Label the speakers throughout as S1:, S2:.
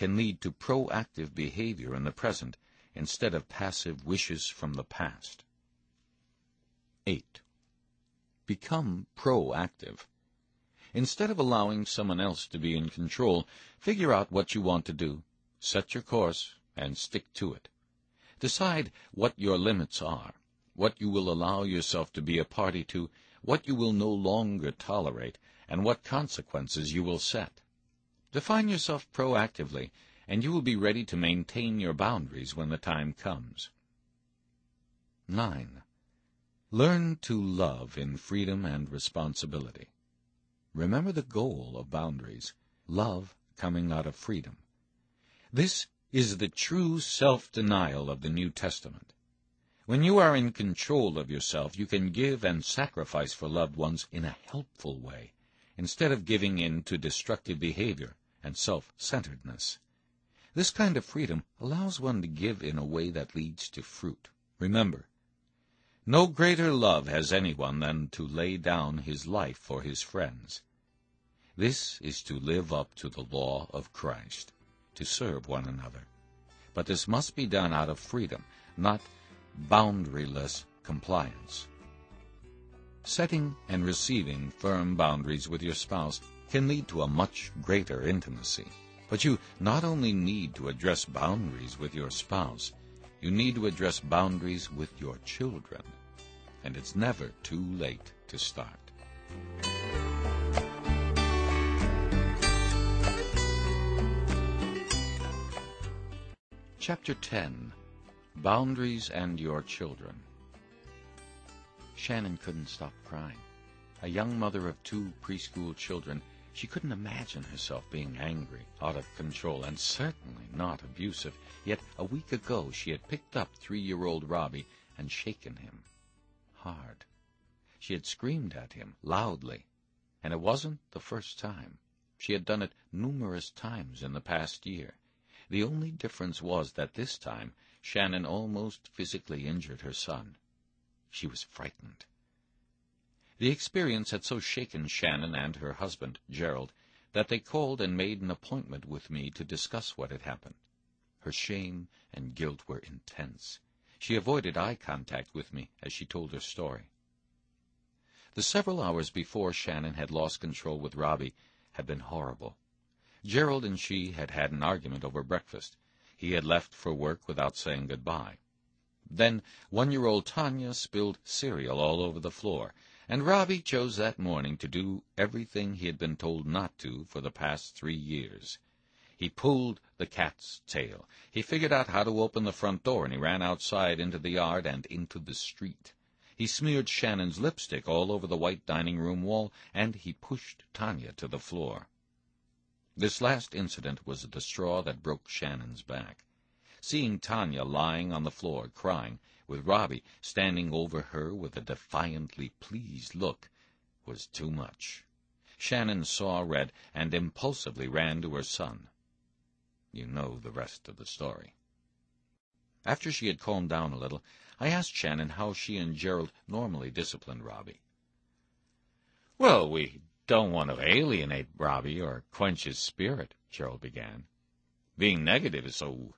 S1: can lead to proactive behavior in the present instead of passive wishes from the past. 8. Become proactive. Instead of allowing someone else to be in control, figure out what you want to do, set your course, and stick to it. Decide what your limits are, what you will allow yourself to be a party to, what you will no longer tolerate, and what consequences you will set. Define yourself proactively, and you will be ready to maintain your boundaries when the time comes. 9. Learn to love in freedom and responsibility. Remember the goal of boundaries, love coming out of freedom. This is the true self-denial of the New Testament. When you are in control of yourself, you can give and sacrifice for loved ones in a helpful way, instead of giving in to destructive behavior and self-centeredness. This kind of freedom allows one to give in a way that leads to fruit. Remember, no greater love has anyone than to lay down his life for his friends. This is to live up to the law of Christ, to serve one another. But this must be done out of freedom, not boundaryless compliance. Setting and receiving firm boundaries with your spouse can lead to a much greater intimacy. But you not only need to address boundaries with your spouse, you need to address boundaries with your children. And it's never too late to start. Chapter 10. Boundaries and Your Children. Shannon couldn't stop crying. A young mother of 2 preschool children, she couldn't imagine herself being angry, out of control, and certainly not abusive. Yet a week ago she had picked up 3-year-old Robbie and shaken him hard. She had screamed at him loudly, and it wasn't the first time. She had done it numerous times in the past year. The only difference was that this time Shannon almost physically injured her son. She was frightened. The experience had so shaken Shannon and her husband, Gerald, that they called and made an appointment with me to discuss what had happened. Her shame and guilt were intense. She avoided eye contact with me as she told her story. The several hours before Shannon had lost control with Robbie had been horrible. Gerald and she had had an argument over breakfast. He had left for work without saying goodbye. Then 1-year-old Tanya spilled cereal all over the floor, and Robbie chose that morning to do everything he had been told not to for the past 3 years. He pulled the cat's tail. He figured out how to open the front door, and he ran outside into the yard and into the street. He smeared Shannon's lipstick all over the white dining room wall, and he pushed Tanya to the floor. This last incident was the straw that broke Shannon's back. Seeing Tanya lying on the floor crying, with Robbie standing over her with a defiantly pleased look, was too much. Shannon saw red and impulsively ran to her son. You know the rest of the story. After she had calmed down a little, I asked Shannon how she and Gerald normally disciplined Robbie. "Well, we don't want to alienate Robbie or quench his spirit," Gerald began. "Being negative is so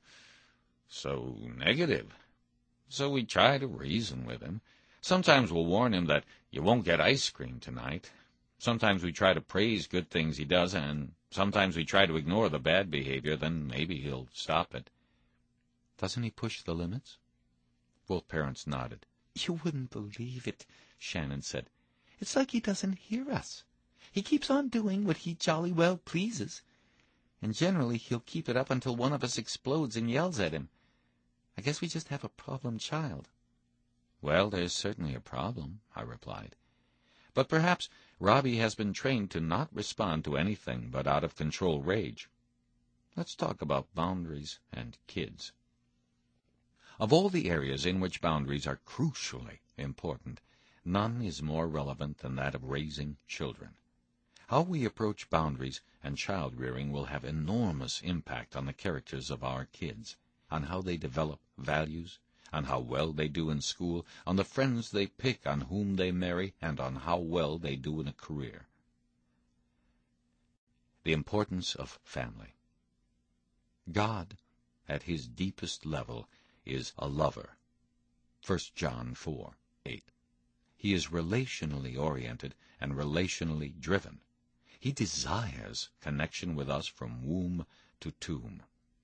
S1: negative. So we try to reason with him. Sometimes we'll warn him that you won't get ice cream tonight. Sometimes we try to praise good things he does, and sometimes we try to ignore the bad behavior, then maybe he'll stop it." "Doesn't he push the limits?" Both parents nodded. "You wouldn't believe it," Shannon said. "It's like he doesn't hear us. He keeps on doing what he jolly well pleases. And generally he'll keep it up until one of us explodes and yells at him. I guess we just have a problem child." "Well, there's certainly a problem," I replied. "But perhaps Robbie has been trained to not respond to anything but out-of-control rage. Let's talk about boundaries and kids." Of all the areas in which boundaries are crucially important, none is more relevant than that of raising children. How we approach boundaries and child-rearing will have enormous impact on the characters of our kids, on how they develop values, on how well they do in school, on the friends they pick, on whom they marry, and on how well they do in a career. The importance of family. God, at his deepest level, is a lover. 1 John 4:8. He is relationally oriented and relationally driven. He desires connection with us from womb to tomb.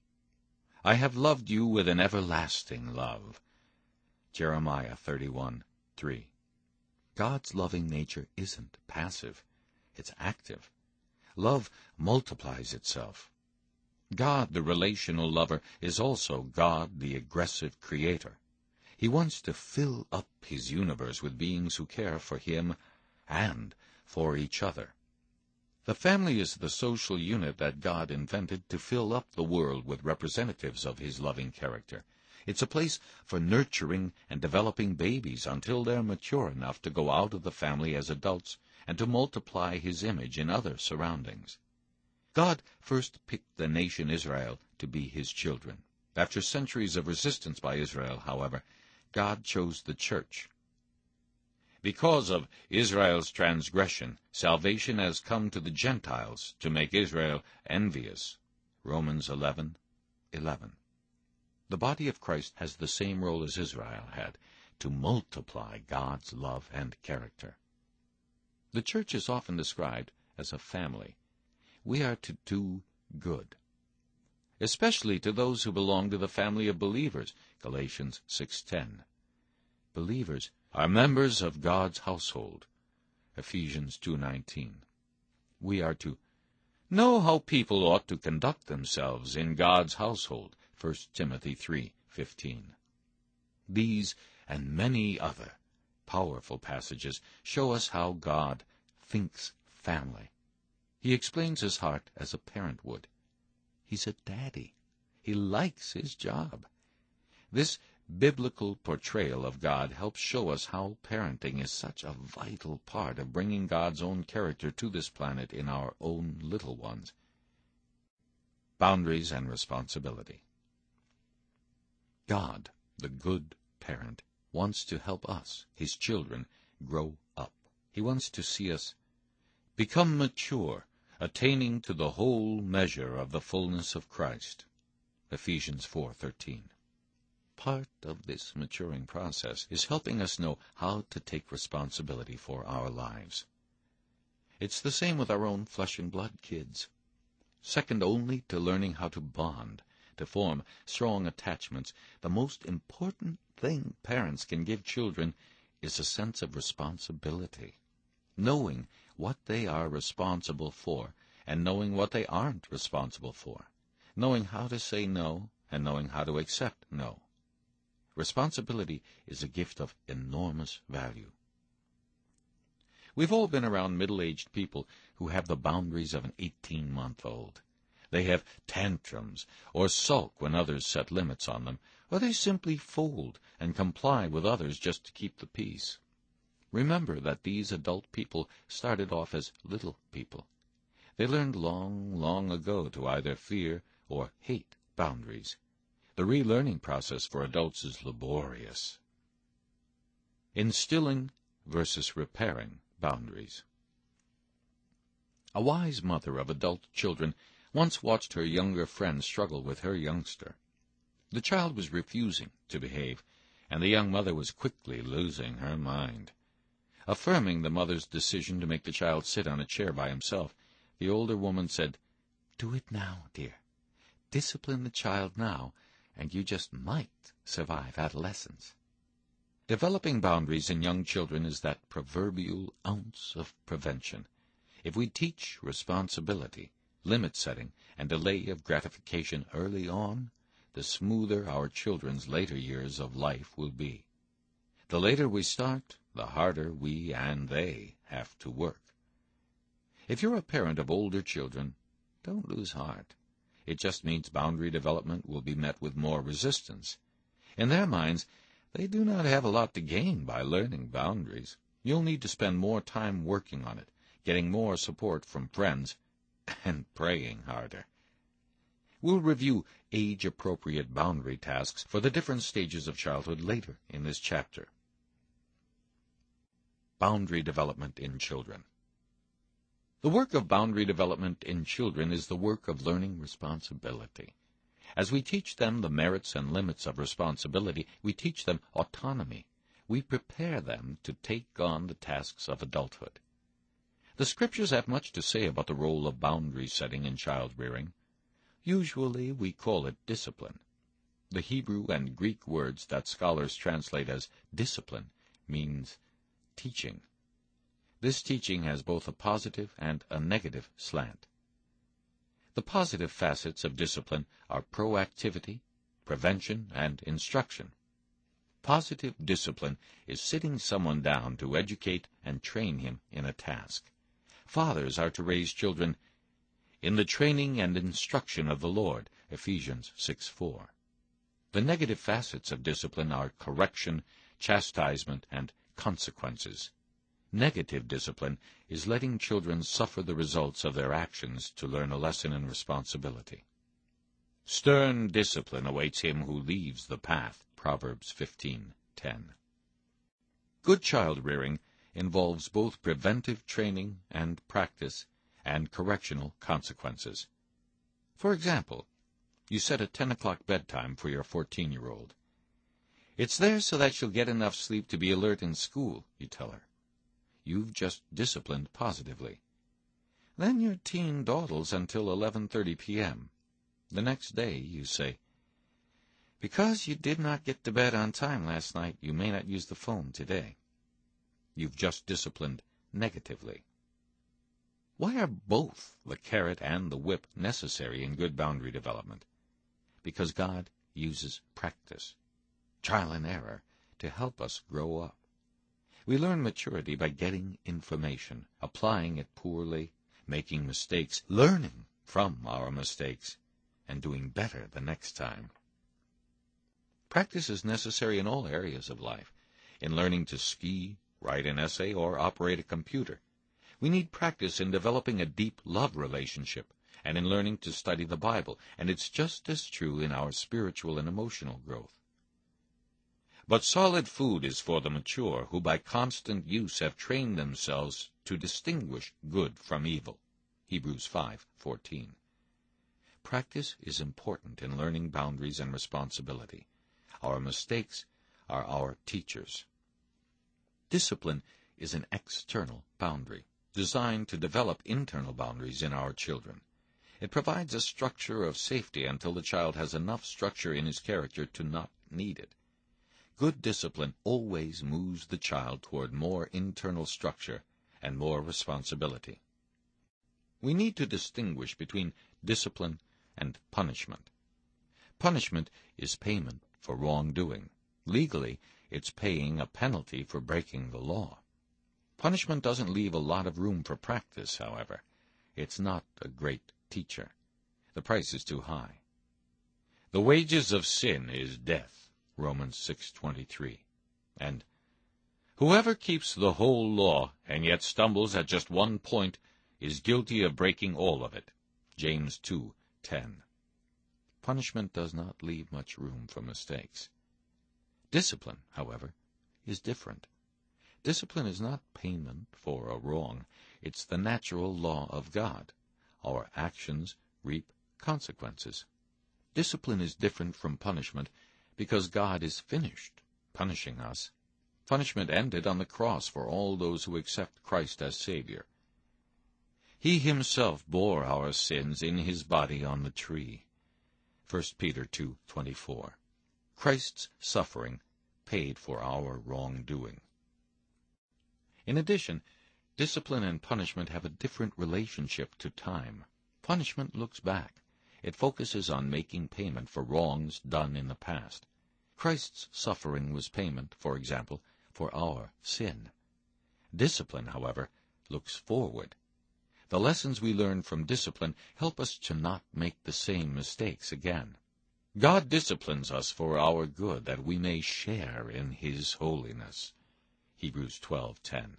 S1: I have loved you with an everlasting love. Jeremiah 31:3. God's loving nature isn't passive. It's active. Love multiplies itself. God, the relational lover, is also God, the aggressive creator. He wants to fill up his universe with beings who care for him and for each other. The family is the social unit that God invented to fill up the world with representatives of his loving character. It's a place for nurturing and developing babies until they're mature enough to go out of the family as adults and to multiply his image in other surroundings. God first picked the nation Israel to be his children. After centuries of resistance by Israel, however, God chose the church. Because of Israel's transgression, salvation has come to the Gentiles to make Israel envious. Romans 11:11. The body of Christ has the same role as Israel had, to multiply God's love and character. The church is often described as a family. We are to do good, especially to those who belong to the family of believers, Galatians 6:10. Believers are members of God's household, Ephesians 2:19. We are to know how people ought to conduct themselves in God's household, 1 Timothy 3:15. These and many other powerful passages show us how God thinks family. He explains his heart as a parent would. He's a daddy. He likes his job. This biblical portrayal of God helps show us how parenting is such a vital part of bringing God's own character to this planet in our own little ones. Boundaries and responsibility. God, the good parent, wants to help us, his children, grow up. He wants to see us become mature, attaining to the whole measure of the fullness of Christ. Ephesians 4:13. Part of this maturing process is helping us know how to take responsibility for our lives. It's the same with our own flesh and blood kids. Second only to learning how to bond, to form strong attachments, the most important thing parents can give children is a sense of responsibility. Knowing what they are responsible for and knowing what they aren't responsible for. Knowing how to say no and knowing how to accept no. Responsibility is a gift of enormous value. We've all been around middle-aged people who have the boundaries of an 18-month-old. They have tantrums or sulk when others set limits on them, or they simply fold and comply with others just to keep the peace. Remember that these adult people started off as little people. They learned long, long ago to either fear or hate boundaries. The relearning process for adults is laborious. Instilling versus repairing boundaries. A wise mother of adult children once watched her younger friend struggle with her youngster. The child was refusing to behave, and the young mother was quickly losing her mind. Affirming the mother's decision to make the child sit on a chair by himself, the older woman said, "Do it now, dear. Discipline the child now, and you just might survive adolescence." Developing boundaries in young children is that proverbial ounce of prevention. If we teach responsibility, limit setting, and delay of gratification early on, the smoother our children's later years of life will be. The later we start, the harder we and they have to work. If you're a parent of older children, don't lose heart. It just means boundary development will be met with more resistance. In their minds, they do not have a lot to gain by learning boundaries. You'll need to spend more time working on it, getting more support from friends, and praying harder. We'll review age-appropriate boundary tasks for the different stages of childhood later in this chapter. Boundary development in children. The work of boundary development in children is the work of learning responsibility. As we teach them the merits and limits of responsibility, we teach them autonomy. We prepare them to take on the tasks of adulthood. The Scriptures have much to say about the role of boundary setting in child rearing. Usually we call it discipline. The Hebrew and Greek words that scholars translate as discipline means teaching. This teaching has both a positive and a negative slant. The positive facets of discipline are proactivity, prevention, and instruction. Positive discipline is sitting someone down to educate and train him in a task. Fathers are to raise children in the training and instruction of the Lord, Ephesians 6:4. The negative facets of discipline are correction, chastisement, and consequences. Negative discipline is letting children suffer the results of their actions to learn a lesson in responsibility. Stern discipline awaits him who leaves the path, Proverbs 15:10. Good child rearing involves both preventive training and practice and correctional consequences. For example, you set a 10 o'clock bedtime for your 14-year-old. It's there so that she'll get enough sleep to be alert in school, you tell her. You've just disciplined positively. Then your teen dawdles until 11:30 p.m. The next day you say, "Because you did not get to bed on time last night, you may not use the phone today." You've just disciplined negatively. Why are both the carrot and the whip necessary in good boundary development? Because God uses practice, trial and error, to help us grow up. We learn maturity by getting information, applying it poorly, making mistakes, learning from our mistakes, and doing better the next time. Practice is necessary in all areas of life. In learning to ski, write an essay, or operate a computer. We need practice in developing a deep love relationship and in learning to study the Bible, and it's just as true in our spiritual and emotional growth. But solid food is for the mature, who by constant use have trained themselves to distinguish good from evil. Hebrews 5:14. Practice is important in learning boundaries and responsibility. Our mistakes are our teachers. Discipline is an external boundary, designed to develop internal boundaries in our children. It provides a structure of safety until the child has enough structure in his character to not need it. Good discipline always moves the child toward more internal structure and more responsibility. We need to distinguish between discipline and punishment. Punishment is payment for wrongdoing. Legally, it's paying a penalty for breaking the law. Punishment doesn't leave a lot of room for practice, however. It's not a great teacher. The price is too high. The wages of sin is death, Romans 6:23. And whoever keeps the whole law and yet stumbles at just one point is guilty of breaking all of it, James 2:10. Punishment does not leave much room for mistakes. Discipline, however, is different. Discipline is not payment for a wrong. It's the natural law of God. Our actions reap consequences. Discipline is different from punishment because God is finished punishing us. Punishment ended on the cross for all those who accept Christ as Savior. He himself bore our sins in his body on the tree. 1 Peter 2:24. Christ's suffering paid for our wrongdoing. In addition, discipline and punishment have a different relationship to time. Punishment looks back. It focuses on making payment for wrongs done in the past. Christ's suffering was payment, for example, for our sin. Discipline, however, looks forward. The lessons we learn from discipline help us to not make the same mistakes again. God disciplines us for our good, that we may share in his holiness. Hebrews 12:10.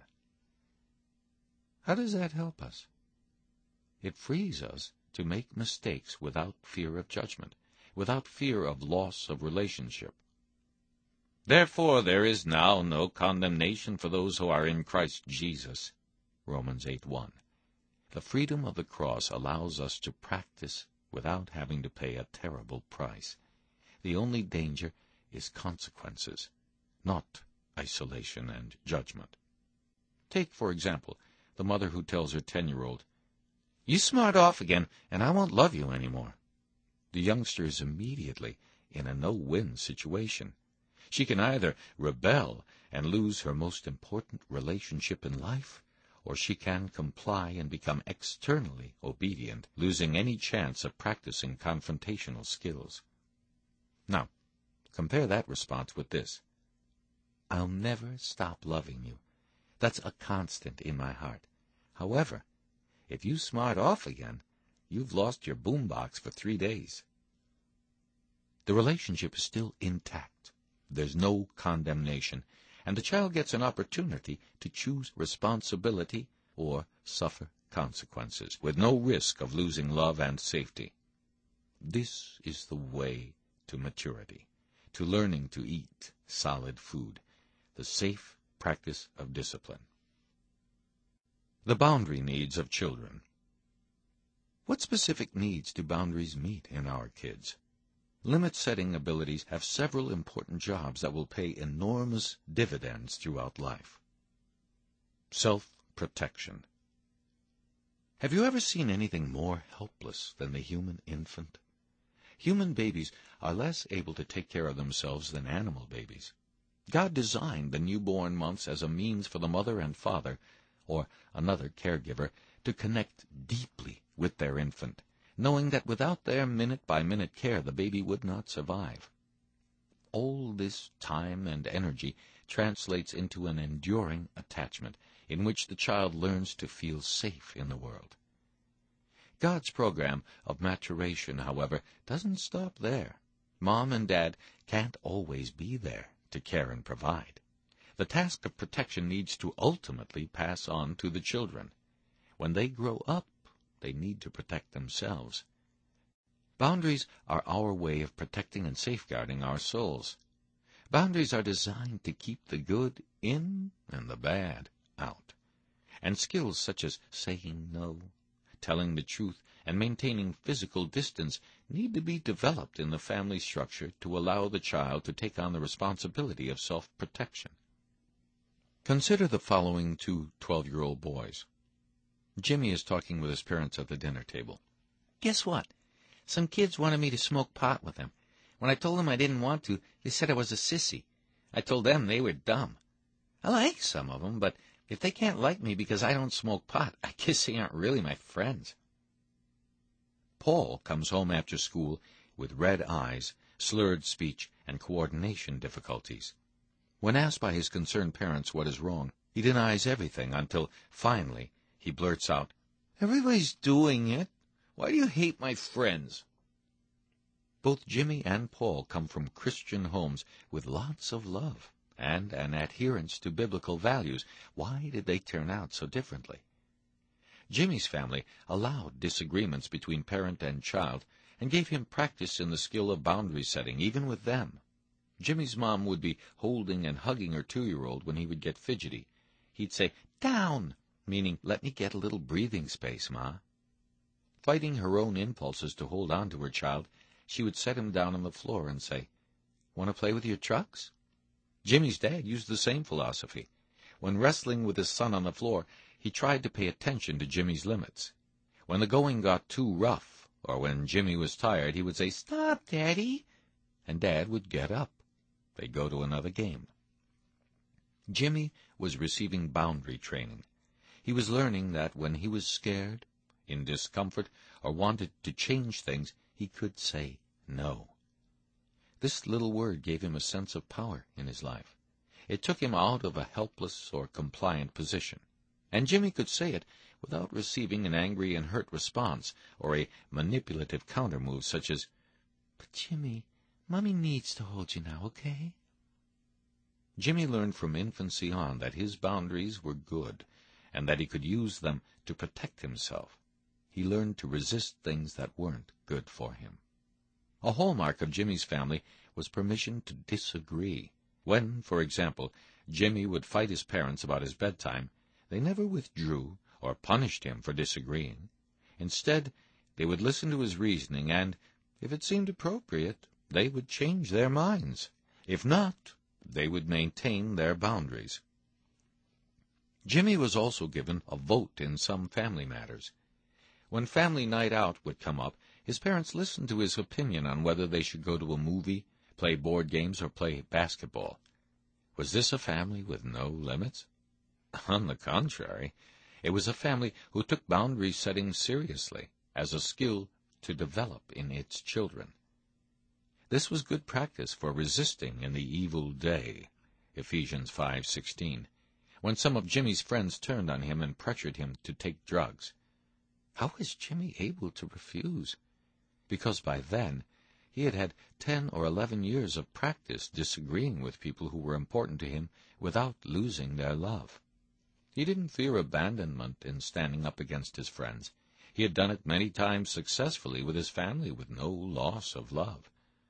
S1: How does that help us? It frees us to make mistakes without fear of judgment, without fear of loss of relationship. Therefore there is now no condemnation for those who are in Christ Jesus. Romans 8:1. The freedom of the cross allows us to practice without having to pay a terrible price. The only danger is consequences, not isolation and judgment. Take, for example, the mother who tells her 10-year-old, "You smart off again, and I won't love you anymore." The youngster is immediately in a no-win situation. She can either rebel and lose her most important relationship in life, or she can comply and become externally obedient, losing any chance of practicing confrontational skills. Now, compare that response with this: "I'll never stop loving you. That's a constant in my heart. However, if you smart off again, you've lost your boombox for 3 days." The relationship is still intact. There's no condemnation, and the child gets an opportunity to choose responsibility or suffer consequences, with no risk of losing love and safety. This is the way to maturity, to learning to eat solid food, the safe practice of discipline. The boundary needs of children. What specific needs do boundaries meet in our kids? Limit-setting abilities have several important jobs that will pay enormous dividends throughout life. Self-protection. Have you ever seen anything more helpless than the human infant? Human babies are less able to take care of themselves than animal babies. God designed the newborn months as a means for the mother and father, or another caregiver, to connect deeply with their infant, knowing that without their minute-by-minute care the baby would not survive. All this time and energy translates into an enduring attachment, in which the child learns to feel safe in the world. God's program of maturation, however, doesn't stop there. Mom and Dad can't always be there to care and provide. The task of protection needs to ultimately pass on to the children. When they grow up, they need to protect themselves. Boundaries are our way of protecting and safeguarding our souls. Boundaries are designed to keep the good in and the bad out. And skills such as saying no, telling the truth, and maintaining physical distance need to be developed in the family structure to allow the child to take on the responsibility of self-protection. Consider the following 2 12-year-old boys. Jimmy is talking with his parents at the dinner table. "Guess what? Some kids wanted me to smoke pot with them. When I told them I didn't want to, they said I was a sissy. I told them they were dumb. I like some of them, but if they can't like me because I don't smoke pot, I guess they aren't really my friends." Paul comes home after school with red eyes, slurred speech, and coordination difficulties. When asked by his concerned parents what is wrong, he denies everything until, finally, he blurts out, "Everybody's doing it. Why do you hate my friends?" Both Jimmy and Paul come from Christian homes with lots of love and an adherence to biblical values. Why did they turn out so differently? Jimmy's family allowed disagreements between parent and child and gave him practice in the skill of boundary setting, even with them. Jimmy's mom would be holding and hugging her 2-year-old when he would get fidgety. He'd say, "Down," meaning, "Let me get a little breathing space, Ma." Fighting her own impulses to hold on to her child, she would set him down on the floor and say, "Want to play with your trucks?" Jimmy's dad used the same philosophy. When wrestling with his son on the floor, he tried to pay attention to Jimmy's limits. When the going got too rough, or when Jimmy was tired, he would say, "Stop, Daddy," and Dad would get up. They'd go to another game. Jimmy was receiving boundary training. He was learning that when he was scared, in discomfort, or wanted to change things, he could say no. This little word gave him a sense of power in his life. It took him out of a helpless or compliant position. And Jimmy could say it without receiving an angry and hurt response or a manipulative countermove such as, "But Jimmy, Mommy needs to hold you now, okay?" Jimmy learned from infancy on that his boundaries were good and that he could use them to protect himself. He learned to resist things that weren't good for him. A hallmark of Jimmy's family was permission to disagree. When, for example, Jimmy would fight his parents about his bedtime, they never withdrew or punished him for disagreeing. Instead, They would listen to his reasoning, and, if it seemed appropriate, they would change their minds. If not, they would maintain their boundaries. Jimmy was also given a vote in some family matters. When family night out would come up, his parents listened to his opinion on whether they should go to a movie, play board games, or play basketball. Was this a family with no limits? On the contrary, it was a family who took boundary setting seriously, as a skill to develop in its children. This was good practice for resisting in the evil day, Ephesians 5:16, when some of Jimmy's friends turned on him and pressured him to take drugs. How was Jimmy able to refuse? Because by then he had had 10 or 11 years of practice disagreeing with people who were important to him without losing their love. He didn't fear abandonment in standing up against his friends. He had done it many times successfully with his family with no loss of love.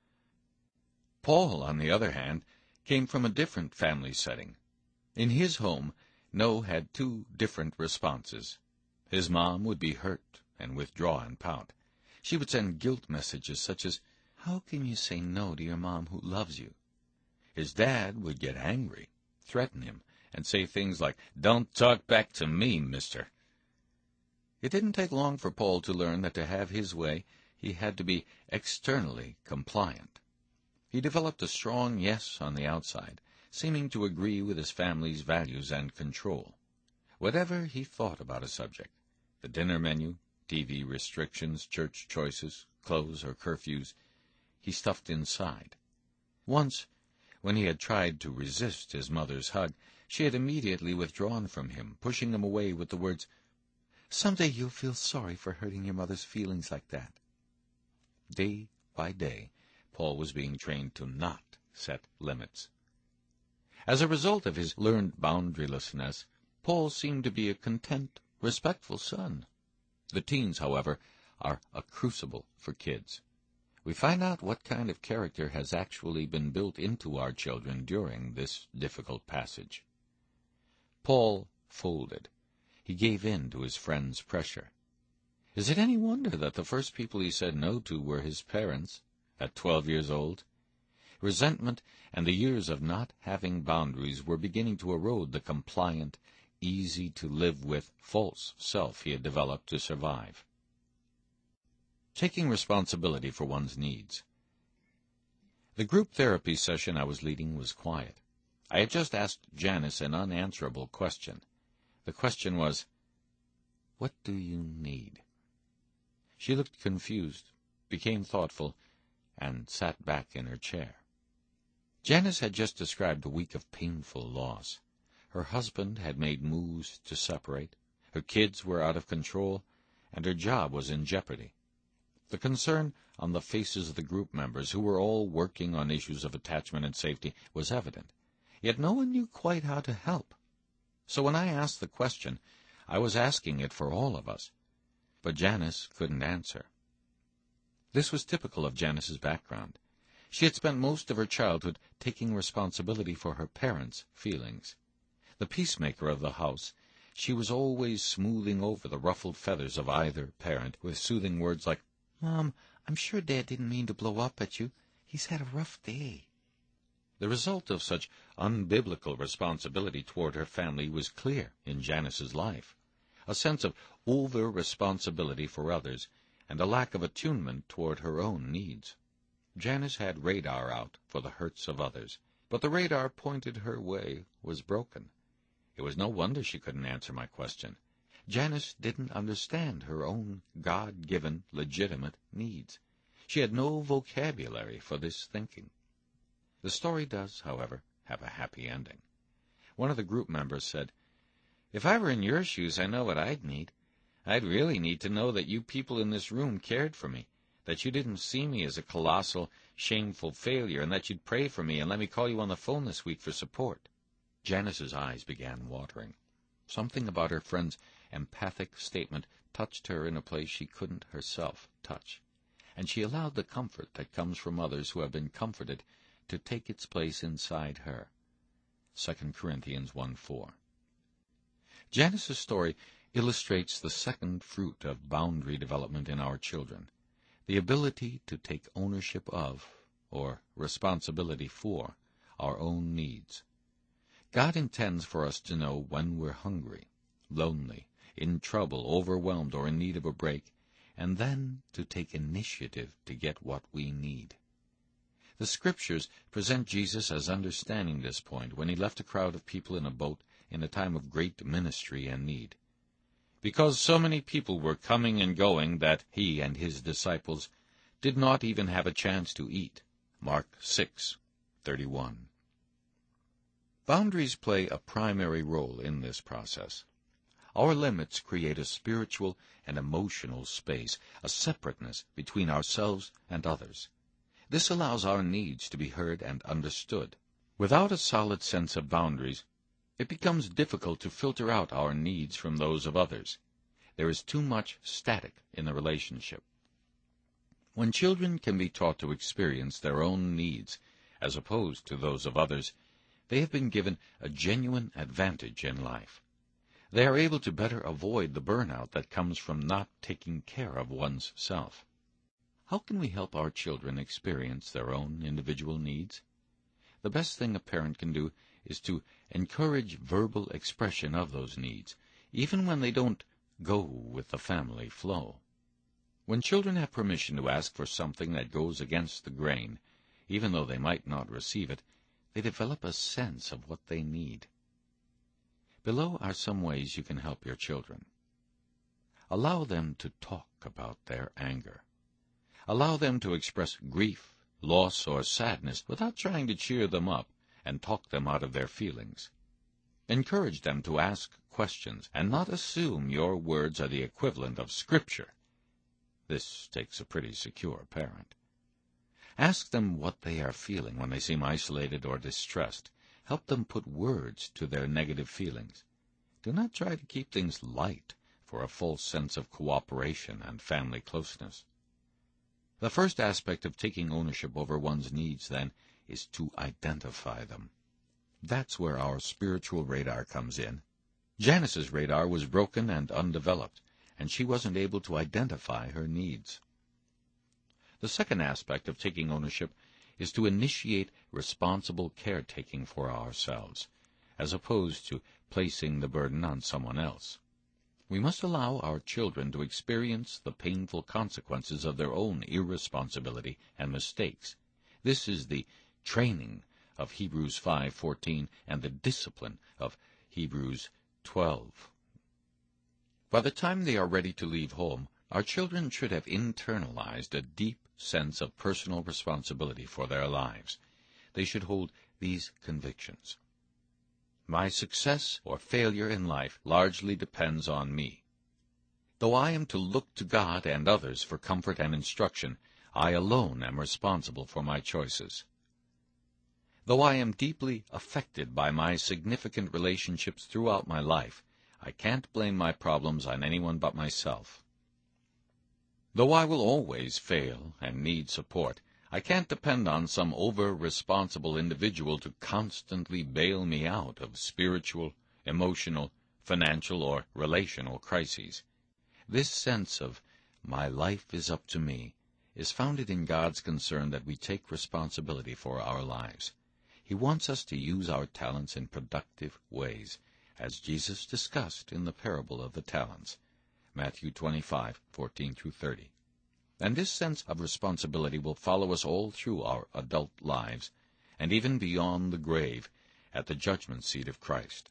S1: Paul, on the other hand, came from a different family setting. In his home, No had two different responses. His mom would be hurt and withdraw and pout. She would send guilt messages such as, "How can you say no to your mom who loves you?" His dad would get angry, threaten him, and say things like, "Don't talk back to me, mister." It didn't take long for Paul to learn that to have his way, he had to be externally compliant. He developed a strong yes on the outside, seeming to agree with his family's values and control. Whatever he thought about a subject, the dinner menu, TV restrictions, church choices, clothes, or curfews, he stuffed inside. Once, when he had tried to resist his mother's hug, she had immediately withdrawn from him, pushing him away with the words, "Someday you'll feel sorry for hurting your mother's feelings like that." Day by day, Paul was being trained to not set limits. As a result of his learned boundarylessness, Paul seemed to be a content, respectful son. The teens, however, are a crucible for kids. We find out what kind of character has actually been built into our children during this difficult passage. Paul folded. He gave in to his friends' pressure. Is it any wonder that the first people he said no to were his parents, at 12 years old? Resentment and the years of not having boundaries were beginning to erode the compliant, easy-to-live-with false self he had developed to survive. Taking responsibility for one's needs. The group therapy session I was leading was quiet. I had just asked Janice an unanswerable question. The question was, "What do you need?" She looked confused, became thoughtful, and sat back in her chair. Janice had just described a week of painful loss. Her husband had made moves to separate, her kids were out of control, and her job was in jeopardy. The concern on the faces of the group members, who were all working on issues of attachment and safety, was evident, yet no one knew quite how to help. So when I asked the question, I was asking it for all of us. But Janice couldn't answer. This was typical of Janice's background. She had spent most of her childhood taking responsibility for her parents' feelings. The peacemaker of the house, she was always smoothing over the ruffled feathers of either parent with soothing words like, "Mom, I'm sure Dad didn't mean to blow up at you. He's had a rough day." The result of such unbiblical responsibility toward her family was clear in Janice's life. A sense of over-responsibility for others and a lack of attunement toward her own needs. Janice had radar out for the hurts of others, but the radar pointed her way was broken. It was no wonder she couldn't answer my question. Janice didn't understand her own God-given, legitimate needs. She had no vocabulary for this thinking. The story does, however, have a happy ending. One of the group members said, "If I were in your shoes, I know what I'd need. I'd really need to know that you people in this room cared for me, that you didn't see me as a colossal, shameful failure, and that you'd pray for me and let me call you on the phone this week for support." Janice's eyes began watering. Something about her friend's empathic statement touched her in a place she couldn't herself touch, and she allowed the comfort that comes from others who have been comforted to take its place inside her. 2 Corinthians 1:4. Janice's story illustrates the second fruit of boundary development in our children, the ability to take ownership of, or responsibility for, our own needs. God intends for us to know when we're hungry, lonely, in trouble, overwhelmed, or in need of a break, and then to take initiative to get what we need. The Scriptures present Jesus as understanding this point when he left a crowd of people in a boat in a time of great ministry and need. Because so many people were coming and going that he and his disciples did not even have a chance to eat. Mark 6:31. Boundaries play a primary role in this process. Our limits create a spiritual and emotional space, a separateness between ourselves and others. This allows our needs to be heard and understood. Without a solid sense of boundaries, it becomes difficult to filter out our needs from those of others. There is too much static in the relationship. When children can be taught to experience their own needs as opposed to those of others, they have been given a genuine advantage in life. They are able to better avoid the burnout that comes from not taking care of one's self. How can we help our children experience their own individual needs? The best thing a parent can do is to encourage verbal expression of those needs, even when they don't go with the family flow. When children have permission to ask for something that goes against the grain, even though they might not receive it, they develop a sense of what they need. Below are some ways you can help your children. Allow them to talk about their anger. Allow them to express grief, loss, or sadness without trying to cheer them up and talk them out of their feelings. Encourage them to ask questions and not assume your words are the equivalent of Scripture. This takes a pretty secure parent. Ask them what they are feeling when they seem isolated or distressed. Help them put words to their negative feelings. Do not try to keep things light for a false sense of cooperation and family closeness. The first aspect of taking ownership over one's needs, then, is to identify them. That's where our spiritual radar comes in. Janice's radar was broken and undeveloped, and she wasn't able to identify her needs. The second aspect of taking ownership is to initiate responsible caretaking for ourselves, as opposed to placing the burden on someone else. We must allow our children to experience the painful consequences of their own irresponsibility and mistakes. This is the training of Hebrews 5:14 and the discipline of Hebrews 12. By the time they are ready to leave home, our children should have internalized a deep sense of personal responsibility for their lives. They should hold these convictions. My success or failure in life largely depends on me. Though I am to look to God and others for comfort and instruction, I alone am responsible for my choices. Though I am deeply affected by my significant relationships throughout my life, I can't blame my problems on anyone but myself. Though I will always fail and need support, I can't depend on some over-responsible individual to constantly bail me out of spiritual, emotional, financial, or relational crises. This sense of, my life is up to me, is founded in God's concern that we take responsibility for our lives. He wants us to use our talents in productive ways, as Jesus discussed in the parable of the talents, Matthew 25:14-30. And this sense of responsibility will follow us all through our adult lives, and even beyond the grave, at the judgment seat of Christ.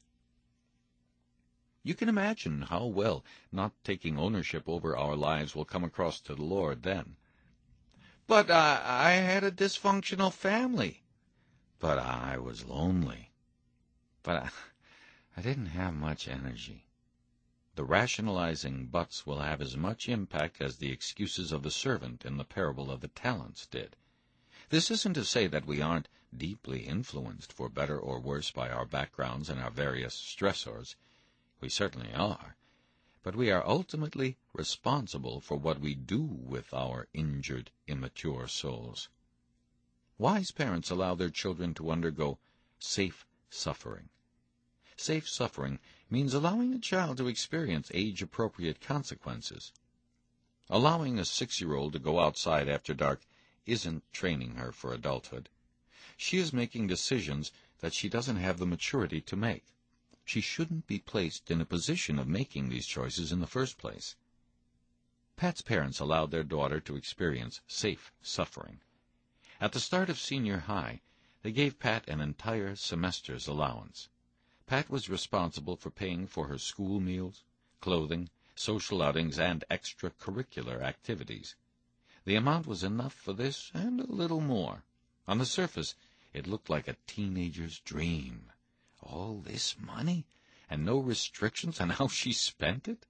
S1: You can imagine how well not taking ownership over our lives will come across to the Lord then. But I had a dysfunctional family. But I was lonely. But I didn't have much energy. The rationalizing buts will have as much impact as the excuses of the servant in the parable of the talents did. This isn't to say that we aren't deeply influenced for better or worse by our backgrounds and our various stressors. We certainly are. But we are ultimately responsible for what we do with our injured, immature souls. Wise parents allow their children to undergo safe suffering. Safe suffering means allowing a child to experience age-appropriate consequences. Allowing a 6-year-old to go outside after dark isn't training her for adulthood. She is making decisions that she doesn't have the maturity to make. She shouldn't be placed in a position of making these choices in the first place. Pat's parents allowed their daughter to experience safe suffering. At the start of senior high, they gave Pat an entire semester's allowance. Pat was responsible for paying for her school meals, clothing, social outings, and extracurricular activities. The amount was enough for this and a little more. On the surface, it looked like a teenager's dream. All this money, and no restrictions on how she spent it?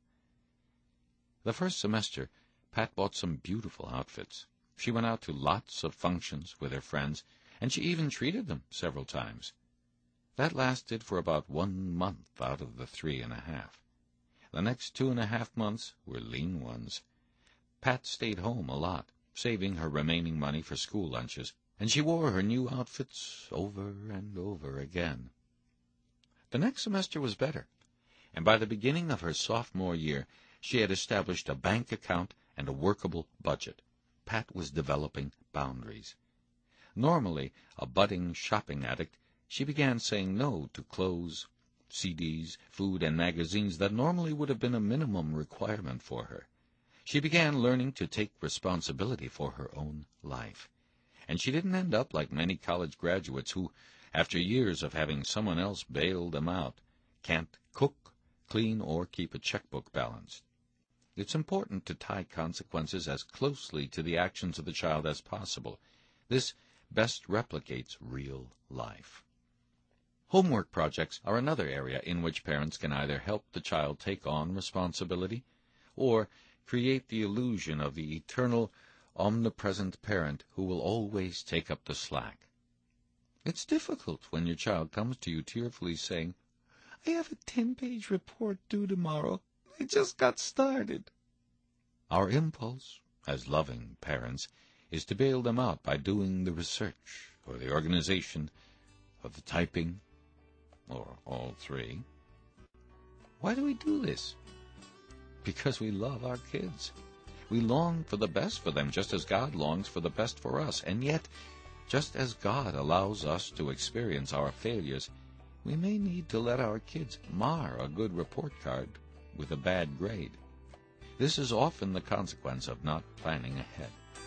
S1: The first semester, Pat bought some beautiful outfits. She went out to lots of functions with her friends, and she even treated them several times. That lasted for about 1 month out of the 3.5. The next 2.5 months were lean ones. Pat stayed home a lot, saving her remaining money for school lunches, and she wore her new outfits over and over again. The next semester was better, and by the beginning of her sophomore year, she had established a bank account and a workable budget. Pat was developing boundaries. Normally a budding shopping addict, she began saying no to clothes, CDs, food, and magazines that normally would have been a minimum requirement for her. She began learning to take responsibility for her own life. And she didn't end up like many college graduates who, after years of having someone else bail them out, can't cook, clean, or keep a checkbook balanced. It's important to tie consequences as closely to the actions of the child as possible. This best replicates real life. Homework projects are another area in which parents can either help the child take on responsibility or create the illusion of the eternal, omnipresent parent who will always take up the slack. It's difficult when your child comes to you tearfully saying, "I have a 10-page report due tomorrow. I just got started." Our impulse, as loving parents, is to bail them out by doing the research, or the organization, or the typing, or all three. Why do we do this? Because we love our kids. We long for the best for them, just as God longs for the best for us. And yet, just as God allows us to experience our failures, we may need to let our kids mar a good report card with a bad grade. This is often the consequence of not planning ahead.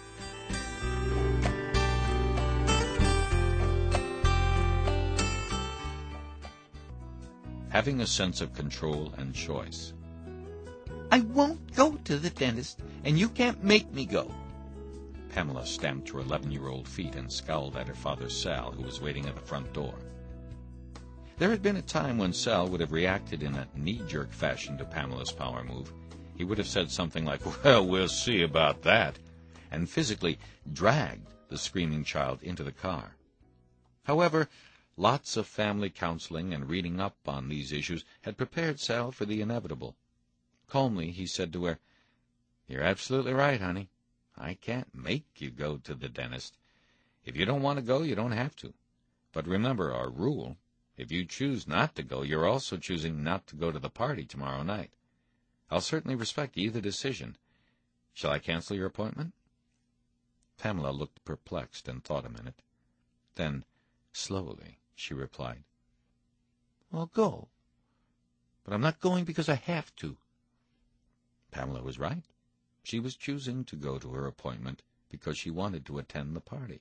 S1: Having a sense of control and choice. "I won't go to the dentist, and you can't make me go." Pamela stamped her 11-year-old feet and scowled at her father, Sal, who was waiting at the front door. There had been a time when Sal would have reacted in a knee-jerk fashion to Pamela's power move. He would have said something like, "Well, we'll see about that," and physically dragged the screaming child into the car. However, lots of family counseling and reading up on these issues had prepared Sal for the inevitable. Calmly, he said to her, "You're absolutely right, honey. I can't make you go to the dentist. If you don't want to go, you don't have to. But remember our rule. If you choose not to go, you're also choosing not to go to the party tomorrow night. I'll certainly respect either decision. Shall I cancel your appointment?" Pamela looked perplexed and thought a minute. Then, slowly, she replied, "I'll go. But I'm not going because I have to." Pamela was right. She was choosing to go to her appointment because she wanted to attend the party.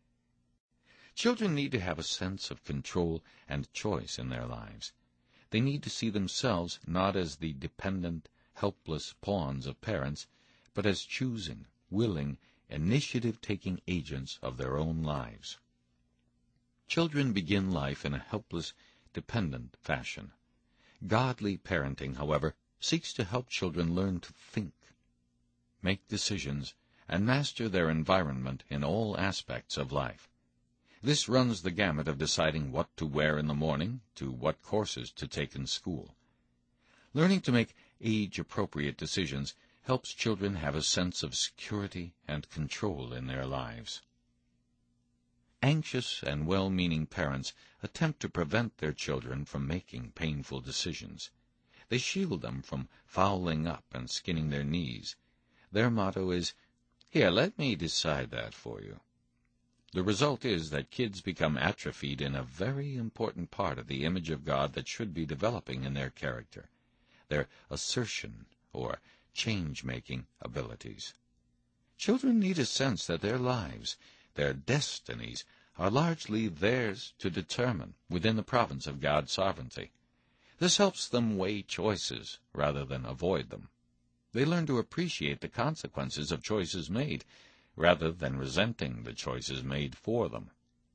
S1: Children need to have a sense of control and choice in their lives. They need to see themselves not as the dependent, helpless pawns of parents, but as choosing, willing, initiative-taking agents of their own lives. Children begin life in a helpless, dependent fashion. Godly parenting, however, seeks to help children learn to think, make decisions, and master their environment in all aspects of life. This runs the gamut of deciding what to wear in the morning to what courses to take in school. Learning to make age-appropriate decisions helps children have a sense of security and control in their lives. Anxious and well-meaning parents attempt to prevent their children from making painful decisions. They shield them from fouling up and skinning their knees. Their motto is, "Here, let me decide that for you." The result is that kids become atrophied in a very important part of the image of God that should be developing in their character, their assertion or change-making abilities. Children need a sense that their lives, their destinies, are largely theirs to determine within the province of God's sovereignty. This helps them weigh choices rather than avoid them. They learn to appreciate the consequences of choices made, rather than resenting the choices made for them.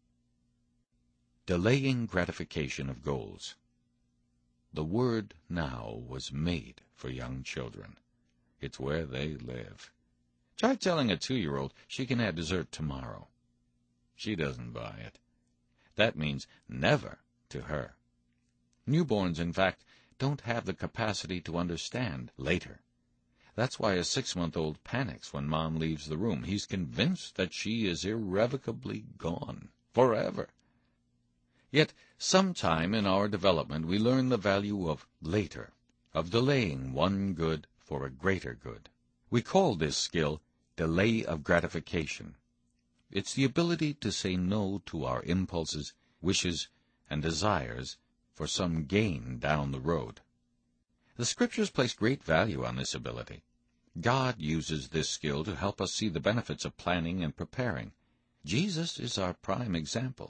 S1: Delaying gratification of goals. The word now was made for young children. It's where they live. Try telling a 2-year-old she can have dessert tomorrow. She doesn't buy it. That means never to her. Newborns, in fact, don't have the capacity to understand later. That's why a 6-month-old panics when Mom leaves the room. He's convinced that she is irrevocably gone, forever. Yet, sometime in our development, we learn the value of later, of delaying one good for a greater good. We call this skill delay of gratification. It's the ability to say no to our impulses, wishes, and desires for some gain down the road. The Scriptures place great value on this ability. God uses this skill to help us see the benefits of planning and preparing. Jesus is our prime example.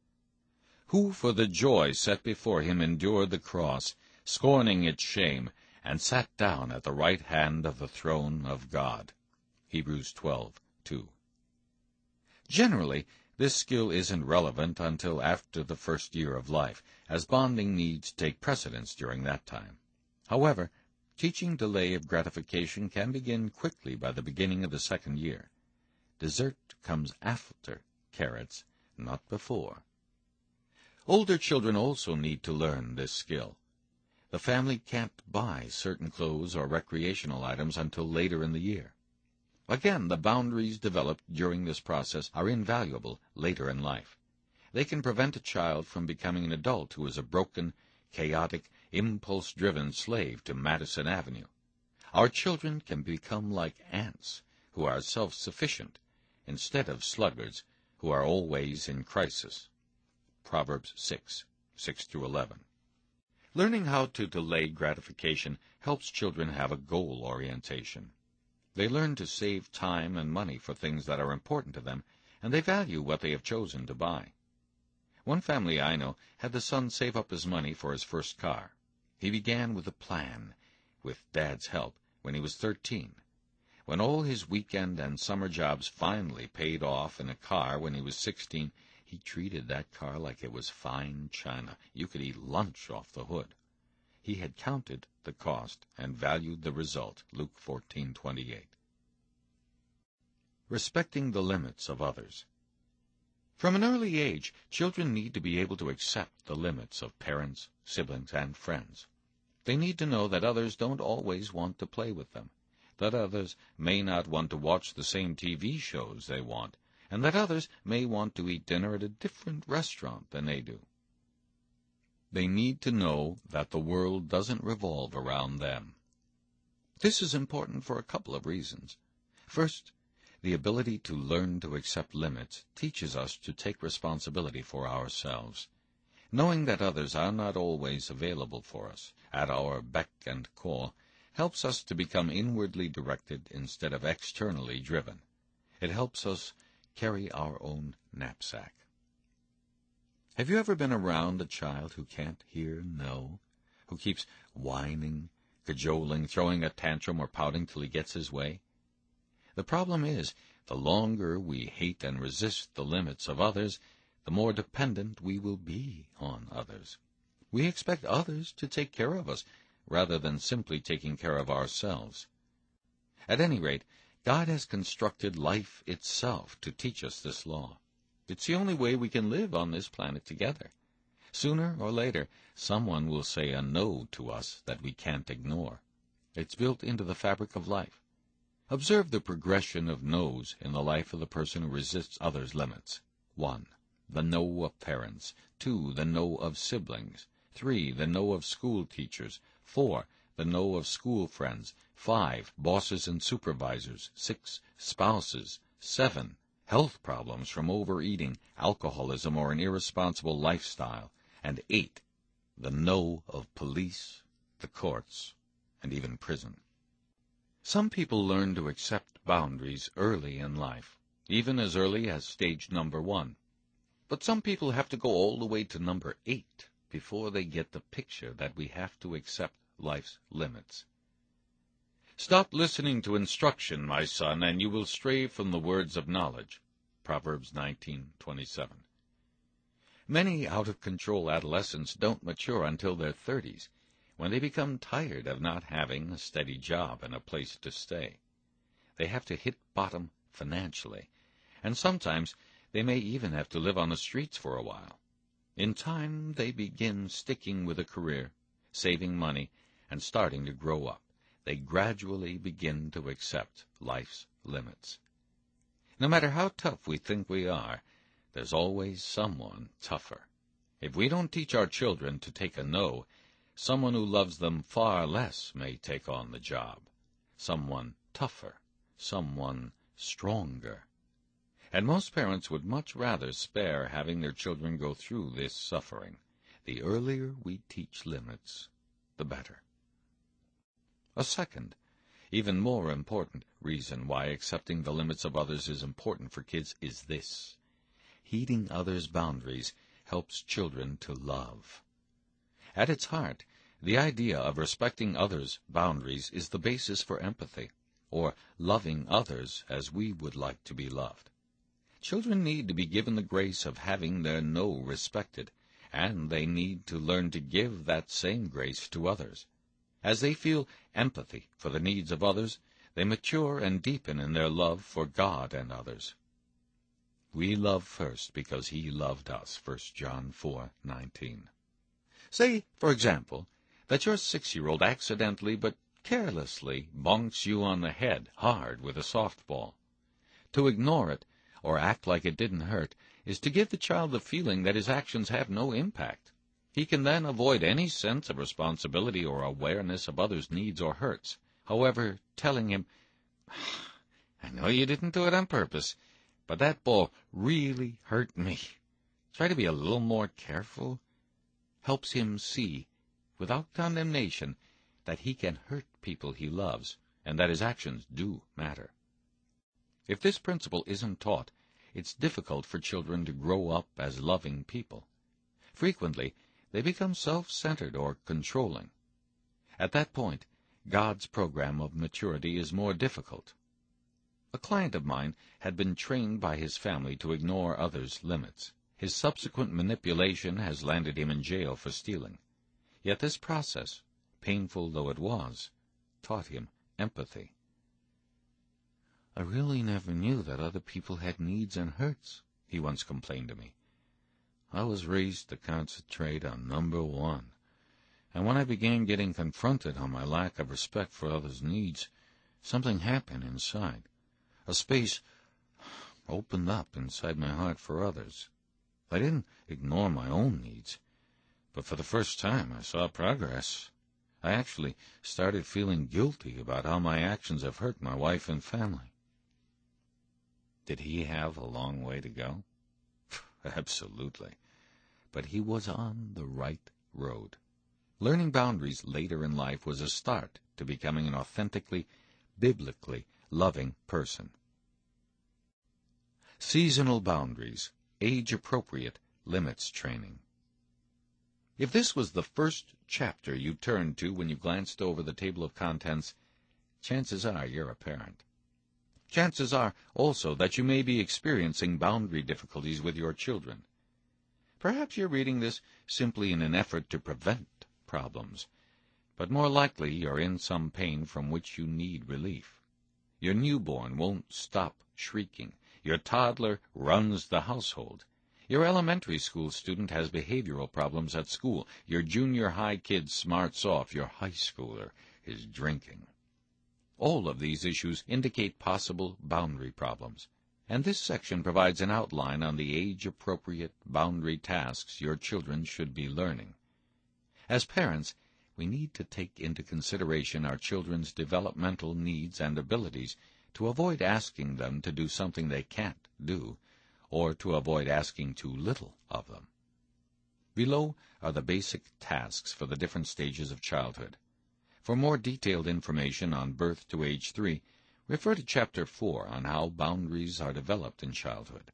S1: Who for the joy set before him endured the cross, scorning its shame, and sat down at the right hand of the throne of God. Hebrews 12:2. Generally, this skill isn't relevant until after the first year of life, as bonding needs take precedence during that time. However, teaching delay of gratification can begin quickly by the beginning of the 2nd year. Dessert comes after carrots, not before. Older children also need to learn this skill. The family can't buy certain clothes or recreational items until later in the year. Again, the boundaries developed during this process are invaluable later in life. They can prevent a child from becoming an adult who is a broken, chaotic, impulse-driven slave to Madison Avenue. Our children can become like ants who are self-sufficient instead of sluggards who are always in crisis. Proverbs 6:6-11. Learning how to delay gratification helps children have a goal orientation. They learn to save time and money for things that are important to them, and they value what they have chosen to buy. One family I know had the son save up his money for his first car. He began with a plan, with Dad's help, when he was 13. When all his weekend and summer jobs finally paid off in a car when he was 16, he treated that car like it was fine china. You could eat lunch off the hood. He had counted the cost and valued the result. Luke 14:28. Respecting the limits of others. From an early age, children need to be able to accept the limits of parents, siblings, and friends. They need to know that others don't always want to play with them, that others may not want to watch the same TV shows they want, and that others may want to eat dinner at a different restaurant than they do. They need to know that the world doesn't revolve around them. This is important for a couple of reasons. First, the ability to learn to accept limits teaches us to take responsibility for ourselves. Knowing that others are not always available for us, at our beck and call, helps us to become inwardly directed instead of externally driven. It helps us carry our own knapsack. Have you ever been around a child who can't hear no, who keeps whining, cajoling, throwing a tantrum, or pouting till he gets his way? The problem is, the longer we hate and resist the limits of others, the more dependent we will be on others. We expect others to take care of us, rather than simply taking care of ourselves. At any rate, God has constructed life itself to teach us this law. It's the only way we can live on this planet together. Sooner or later, someone will say a no to us that we can't ignore. It's built into the fabric of life. Observe the progression of no's in the life of the person who resists others' limits. 1. The no of parents. 2. The no of siblings. 3. The no of school teachers. 4. The no of school friends. 5. Bosses and supervisors. 6. Spouses. 7. Health problems from overeating, alcoholism, or an irresponsible lifestyle. And 8. The no of police, the courts, and even prison. Some people learn to accept boundaries early in life, even as early as stage number 1. But some people have to go all the way to number 8 before they get the picture that we have to accept life's limits. Stop listening to instruction, my son, and you will stray from the words of knowledge. Proverbs 19:27. Many out-of-control adolescents don't mature until their 30s, when they become tired of not having a steady job and a place to stay. They have to hit bottom financially, and sometimes they may even have to live on the streets for a while. In time, they begin sticking with a career, saving money, and starting to grow up. They gradually begin to accept life's limits. No matter how tough we think we are, there's always someone tougher. If we don't teach our children to take a no, someone who loves them far less may take on the job. Someone tougher, someone stronger. And most parents would much rather spare having their children go through this suffering. The earlier we teach limits, the better. A second, even more important reason why accepting the limits of others is important for kids is this. Heeding others' boundaries helps children to love. At its heart, the idea of respecting others' boundaries is the basis for empathy, or loving others as we would like to be loved. Children need to be given the grace of having their no respected, and they need to learn to give that same grace to others. As they feel empathy for the needs of others, they mature and deepen in their love for God and others. We love first because He loved us, 1 John 4:19. Say, for example, that your 6-year-old accidentally but carelessly bonks you on the head hard with a softball. To ignore it, or act like it didn't hurt, is to give the child the feeling that his actions have no impact. He can then avoid any sense of responsibility or awareness of others' needs or hurts. However, telling him, I know you didn't do it on purpose, but that ball really hurt me. Try to be a little more careful, helps him see, without condemnation, that he can hurt people he loves, and that his actions do matter. If this principle isn't taught, it's difficult for children to grow up as loving people. Frequently, they become self-centered or controlling. At that point, God's program of maturity is more difficult. A client of mine had been trained by his family to ignore others' limits. His subsequent manipulation has landed him in jail for stealing. Yet this process, painful though it was, taught him empathy. I really never knew that other people had needs and hurts, he once complained to me. I was raised to concentrate on number 1, and when I began getting confronted on my lack of respect for others' needs, something happened inside. A space opened up inside my heart for others. I didn't ignore my own needs, but for the first time I saw progress. I actually started feeling guilty about how my actions have hurt my wife and family. Did he have a long way to go? Absolutely. But he was on the right road. Learning boundaries later in life was a start to becoming an authentically, biblically loving person. Seasonal boundaries, age-appropriate limits training. If this was the first chapter you turned to when you glanced over the table of contents, chances are you're a parent. Chances are also that you may be experiencing boundary difficulties with your children. Perhaps you're reading this simply in an effort to prevent problems, but more likely you're in some pain from which you need relief. Your newborn won't stop shrieking. Your toddler runs the household. Your elementary school student has behavioral problems at school. Your junior high kid smarts off. Your high schooler is drinking. All of these issues indicate possible boundary problems, and this section provides an outline on the age-appropriate boundary tasks your children should be learning. As parents, we need to take into consideration our children's developmental needs and abilities to avoid asking them to do something they can't do, or to avoid asking too little of them. Below are the basic tasks for the different stages of childhood. For more detailed information on birth to age 3, refer to Chapter 4 on how boundaries are developed in childhood.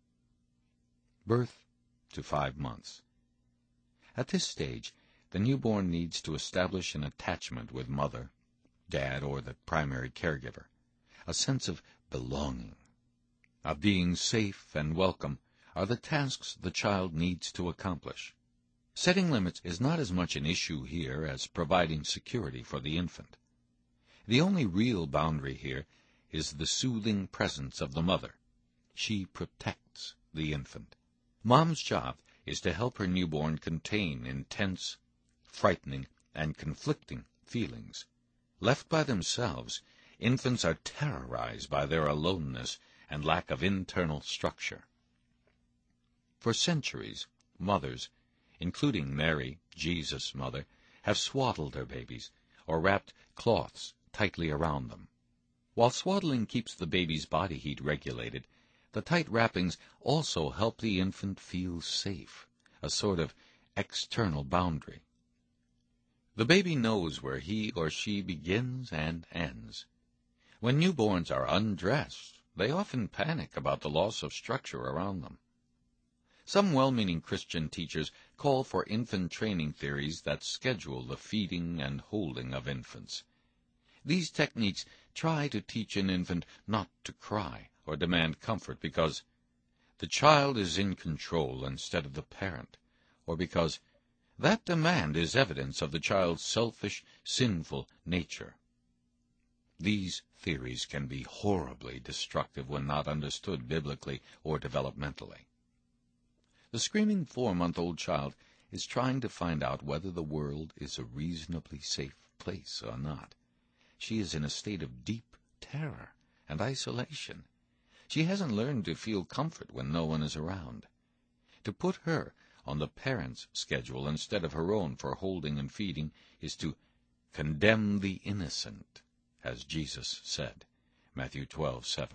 S1: Birth to 5 months. At this stage, the newborn needs to establish an attachment with mother, dad, or the primary caregiver, a sense of belonging, of being safe and welcome are the tasks the child needs to accomplish. Setting limits is not as much an issue here as providing security for the infant. The only real boundary here is the soothing presence of the mother. She protects the infant. Mom's job is to help her newborn contain intense, frightening, and conflicting feelings. Left by themselves, infants are terrorized by their aloneness and lack of internal structure. For centuries, mothers, including Mary, Jesus' mother, have swaddled their babies, or wrapped cloths tightly around them. While swaddling keeps the baby's body heat regulated, the tight wrappings also help the infant feel safe, a sort of external boundary. The baby knows where he or she begins and ends. When newborns are undressed, they often panic about the loss of structure around them. Some well-meaning Christian teachers call for infant training theories that schedule the feeding and holding of infants. These techniques try to teach an infant not to cry or demand comfort because the child is in control instead of the parent, or because that demand is evidence of the child's selfish, sinful nature. These theories can be horribly destructive when not understood biblically or developmentally. The screaming 4-month-old child is trying to find out whether the world is a reasonably safe place or not. She is in a state of deep terror and isolation. She hasn't learned to feel comfort when no one is around. To put her on the parent's schedule instead of her own for holding and feeding is to condemn the innocent, as Jesus said, Matthew 12:7.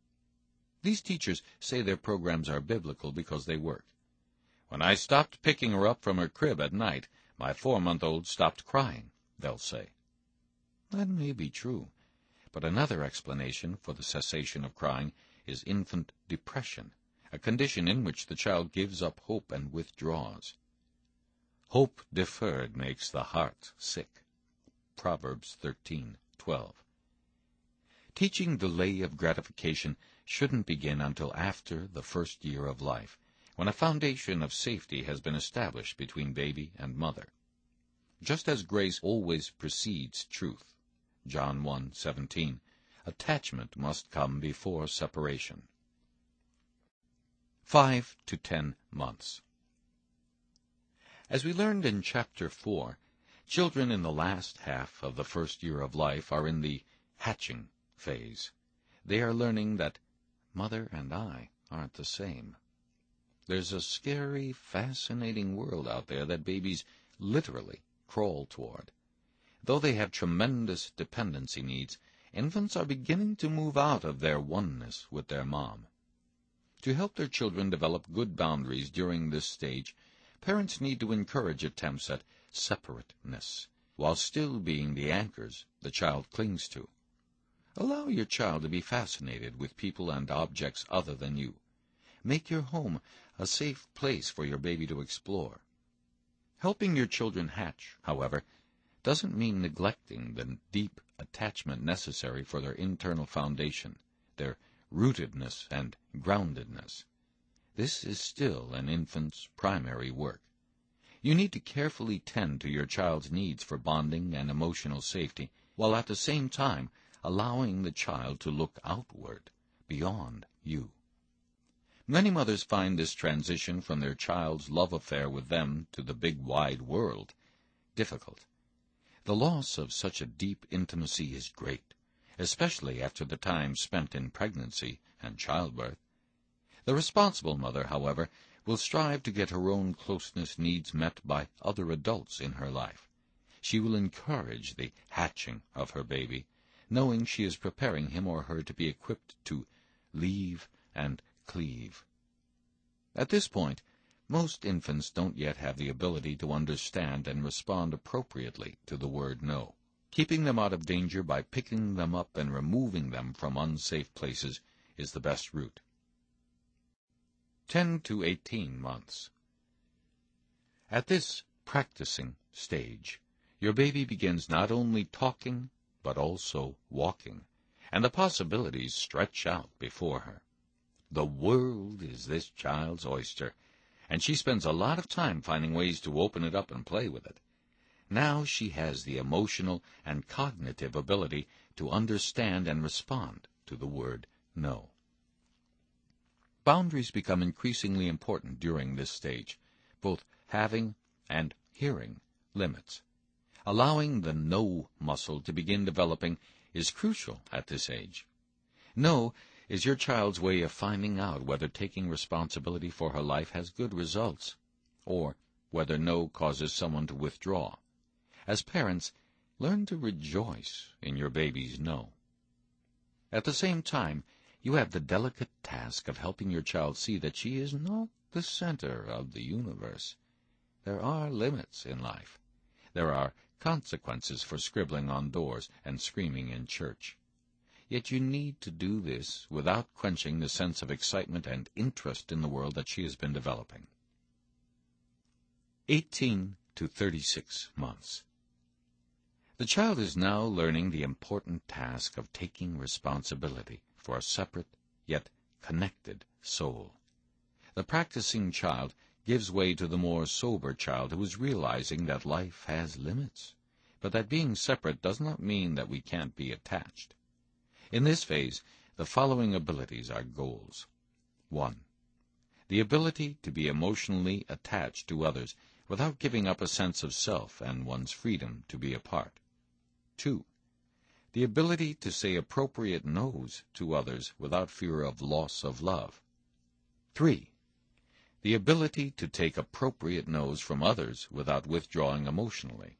S1: These teachers say their programs are biblical because they work. When I stopped picking her up from her crib at night, my 4-month-old stopped crying, they'll say. That may be true, but another explanation for the cessation of crying is infant depression, a condition in which the child gives up hope and withdraws. Hope deferred makes the heart sick. Proverbs 13:12. Teaching delay of gratification shouldn't begin until after the first year of life, when a foundation of safety has been established between baby and mother. Just as grace always precedes truth, John 1:17, attachment must come before separation. 5 to 10 months. As we learned in Chapter 4, children in the last half of the first year of life are in the hatching phase. They are learning that mother and I aren't the same. There's a scary, fascinating world out there that babies literally crawl toward. Though they have tremendous dependency needs, infants are beginning to move out of their oneness with their mom. To help their children develop good boundaries during this stage, parents need to encourage attempts at separateness, while still being the anchors the child clings to. Allow your child to be fascinated with people and objects other than you. Make your home a safe place for your baby to explore. Helping your children hatch, however, doesn't mean neglecting the deep attachment necessary for their internal foundation, their rootedness and groundedness. This is still an infant's primary work. You need to carefully tend to your child's needs for bonding and emotional safety, while at the same time allowing the child to look outward, beyond you. Many mothers find this transition from their child's love affair with them to the big wide world difficult. The loss of such a deep intimacy is great, especially after the time spent in pregnancy and childbirth. The responsible mother, however, will strive to get her own closeness needs met by other adults in her life. She will encourage the hatching of her baby, knowing she is preparing him or her to be equipped to leave and cleave. At this point, most infants don't yet have the ability to understand and respond appropriately to the word no. Keeping them out of danger by picking them up and removing them from unsafe places is the best route. 10 to 18 months. At this practicing stage, your baby begins not only talking, but also walking, and the possibilities stretch out before her. The world is this child's oyster, and she spends a lot of time finding ways to open it up and play with it. Now she has the emotional and cognitive ability to understand and respond to the word no. Boundaries become increasingly important during this stage, both having and hearing limits. Allowing the no muscle to begin developing is crucial at this age. No is your child's way of finding out whether taking responsibility for her life has good results, or whether no causes someone to withdraw. As parents, learn to rejoice in your baby's no. At the same time, you have the delicate task of helping your child see that she is not the center of the universe. There are limits in life. There are consequences for scribbling on doors and screaming in church. Yet you need to do this without quenching the sense of excitement and interest in the world that she has been developing. 18 to 36 months. The child is now learning the important task of taking responsibility for a separate yet connected soul. The practicing child gives way to the more sober child who is realizing that life has limits, but that being separate does not mean that we can't be attached. In this phase, the following abilities are goals. 1. The ability to be emotionally attached to others without giving up a sense of self and one's freedom to be apart. 2. The ability to say appropriate no's to others without fear of loss of love. 3. The ability to take appropriate no's from others without withdrawing emotionally.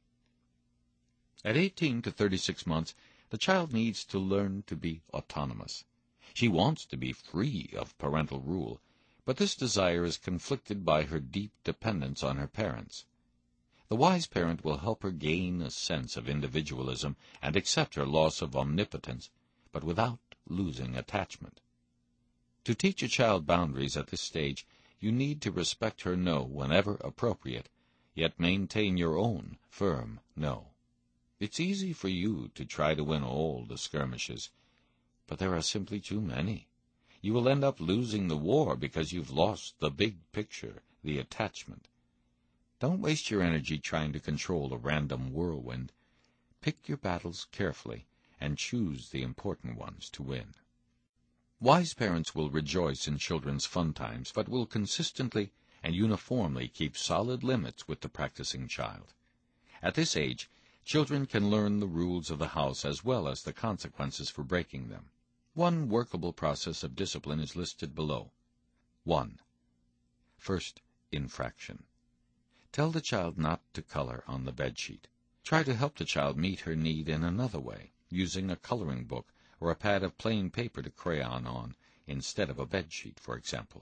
S1: At 18 to 36 months, the child needs to learn to be autonomous. She wants to be free of parental rule, but this desire is conflicted by her deep dependence on her parents. The wise parent will help her gain a sense of individualism and accept her loss of omnipotence, but without losing attachment. To teach a child boundaries at this stage, you need to respect her no whenever appropriate, yet maintain your own firm no. It's easy for you to try to win all the skirmishes, but there are simply too many. You will end up losing the war because you've lost the big picture, the attachment. Don't waste your energy trying to control a random whirlwind. Pick your battles carefully and choose the important ones to win. Wise parents will rejoice in children's fun times, but will consistently and uniformly keep solid limits with the practicing child. At this age, children can learn the rules of the house as well as the consequences for breaking them. One workable process of discipline is listed below. 1. First infraction. Tell the child not to color on the bedsheet. Try to help the child meet her need in another way, using a coloring book or a pad of plain paper to crayon on instead of a bedsheet, for example.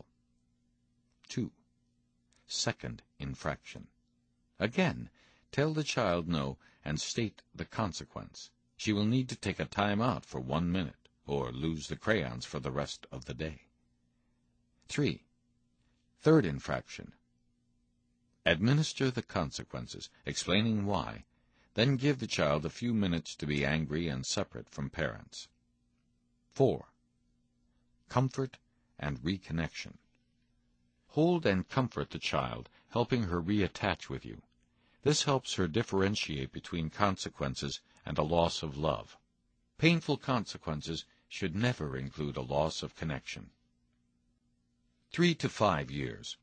S1: 2. Second infraction. Again, tell the child no and state the consequence. She will need to take a time out for 1 minute or lose the crayons for the rest of the day. 3. Third infraction. Administer the consequences, explaining why, then give the child a few minutes to be angry and separate from parents. 4. Comfort and reconnection. Hold and comfort the child, helping her reattach with you. This helps her differentiate between consequences and a loss of love. Painful consequences should never include a loss of connection. 3 to 5 years.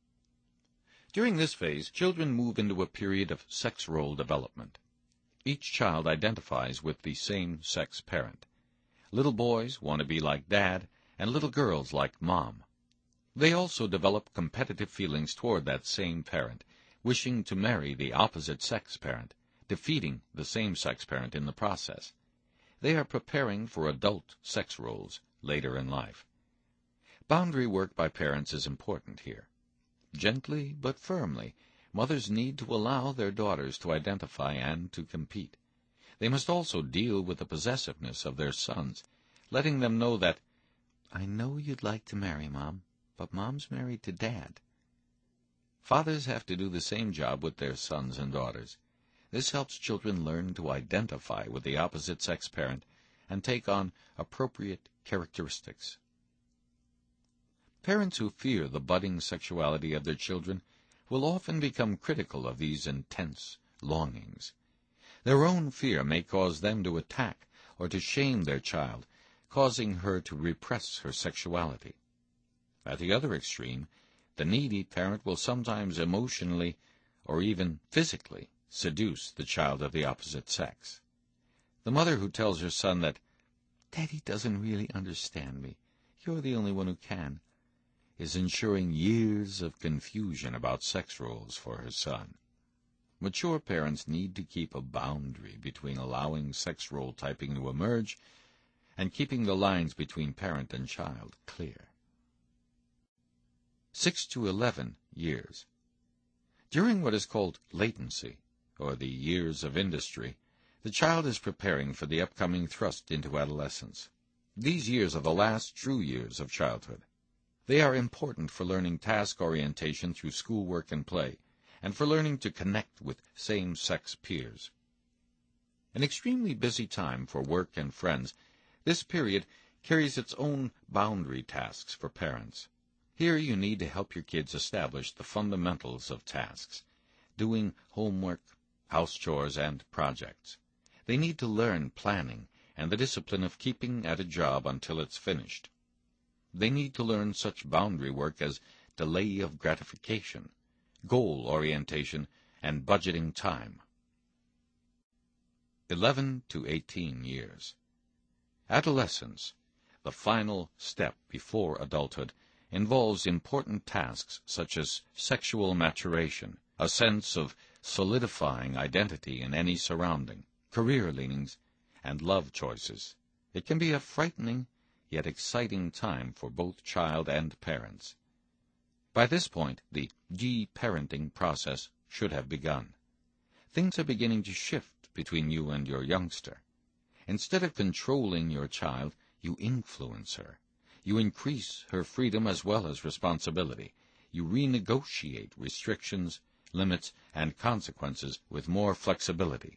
S1: During this phase, children move into a period of sex role development. Each child identifies with the same-sex parent. Little boys want to be like Dad, and little girls like Mom. They also develop competitive feelings toward that same parent, wishing to marry the opposite-sex parent, defeating the same-sex parent in the process. They are preparing for adult sex roles later in life. Boundary work by parents is important here. Gently but firmly, mothers need to allow their daughters to identify and to compete. They must also deal with the possessiveness of their sons, letting them know that, "I know you'd like to marry Mom, but Mom's married to Dad." Fathers have to do the same job with their sons and daughters. This helps children learn to identify with the opposite sex parent and take on appropriate characteristics. Parents who fear the budding sexuality of their children will often become critical of these intense longings. Their own fear may cause them to attack or to shame their child, causing her to repress her sexuality. At the other extreme, the needy parent will sometimes emotionally or even physically seduce the child of the opposite sex. The mother who tells her son that, "Daddy doesn't really understand me, you're the only one who can," is ensuring years of confusion about sex roles for her son. Mature parents need to keep a boundary between allowing sex role typing to emerge and keeping the lines between parent and child clear. 6 to 11 years. During what is called latency, or the years of industry, the child is preparing for the upcoming thrust into adolescence. These years are the last true years of childhood. They are important for learning task orientation through schoolwork and play, and for learning to connect with same-sex peers. An extremely busy time for work and friends, this period carries its own boundary tasks for parents. Here you need to help your kids establish the fundamentals of tasks, doing homework, house chores, and projects. They need to learn planning and the discipline of keeping at a job until it's finished. They need to learn such boundary work as delay of gratification, goal orientation, and budgeting time. 11 to 18 years. Adolescence, the final step before adulthood, involves important tasks such as sexual maturation, a sense of solidifying identity in any surrounding, career leanings, and love choices. It can be a frightening yet exciting time for both child and parents. By this point, the de-parenting process should have begun. Things are beginning to shift between you and your youngster. Instead of controlling your child, you influence her. You increase her freedom as well as responsibility. You renegotiate restrictions, limits, and consequences with more flexibility.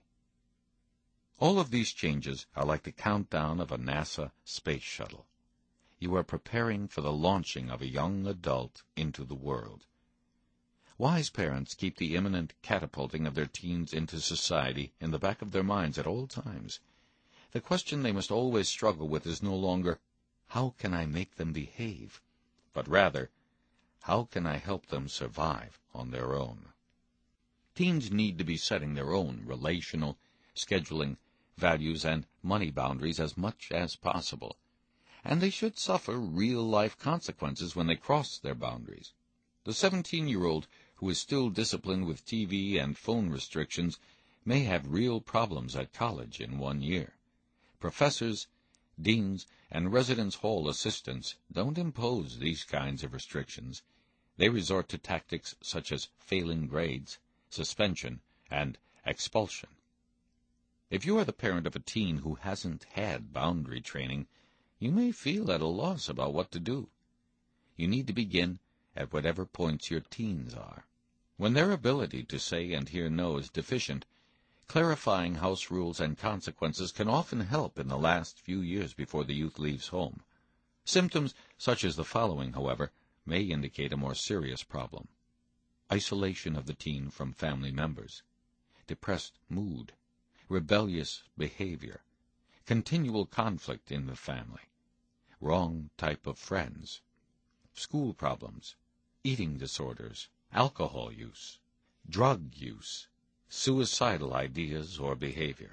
S1: All of these changes are like the countdown of a NASA space shuttle. You are preparing for the launching of a young adult into the world. Wise parents keep the imminent catapulting of their teens into society in the back of their minds at all times. The question they must always struggle with is no longer, "How can I make them behave?" but rather, "How can I help them survive on their own?" Teens need to be setting their own relational, scheduling, values, and money boundaries as much as possible, and they should suffer real-life consequences when they cross their boundaries. The 17-year-old who is still disciplined with TV and phone restrictions may have real problems at college in 1 year. Professors, deans, and residence hall assistants don't impose these kinds of restrictions. They resort to tactics such as failing grades, suspension, and expulsion. If you are the parent of a teen who hasn't had boundary training, you may feel at a loss about what to do. You need to begin at whatever points your teens are. When their ability to say and hear no is deficient, clarifying house rules and consequences can often help in the last few years before the youth leaves home. Symptoms such as the following, however, may indicate a more serious problem: isolation of the teen from family members, depressed mood, rebellious behavior, continual conflict in the family, wrong type of friends, school problems, eating disorders, alcohol use, drug use, suicidal ideas or behavior.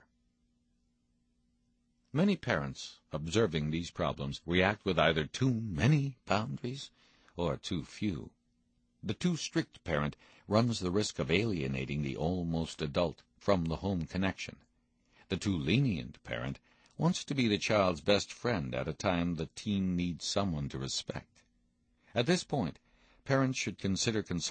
S1: Many parents, observing these problems, react with either too many boundaries or too few. The too strict parent runs the risk of alienating the almost adult from the home connection. The too lenient parent wants to be the child's best friend at a time the teen needs someone to respect. At this point, parents should consider consulting